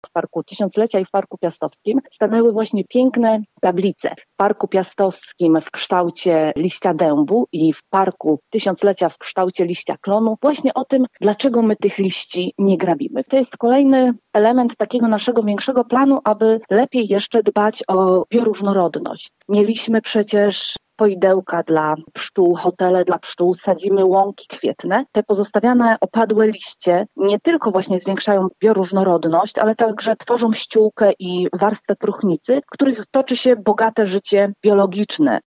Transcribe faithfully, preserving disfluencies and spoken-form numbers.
W Parku Tysiąclecia i w Parku Piastowskim stanęły właśnie piękne tablice. W Parku Piastowskim w kształcie liścia dębu i w Parku Tysiąclecia w kształcie liścia klonu właśnie o tym, dlaczego my tych liści nie grabimy. To jest kolejny element takiego naszego większego planu, aby lepiej jeszcze dbać o bioróżnorodność. Mieliśmy przecież poidełka dla pszczół, hotele dla pszczół, sadzimy łąki kwietne. Te pozostawiane opadłe liście nie tylko właśnie zwiększają bioróżnorodność, ale także tworzą ściółkę i warstwę próchnicy, w których toczy się bogate życie biologiczne.